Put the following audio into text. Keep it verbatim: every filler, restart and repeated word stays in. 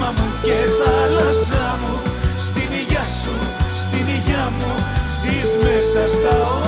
κύμα μου και θάλασσά μου, στην υγειά σου, στην υγειά μου, ζεις μέσα στα όνειρά.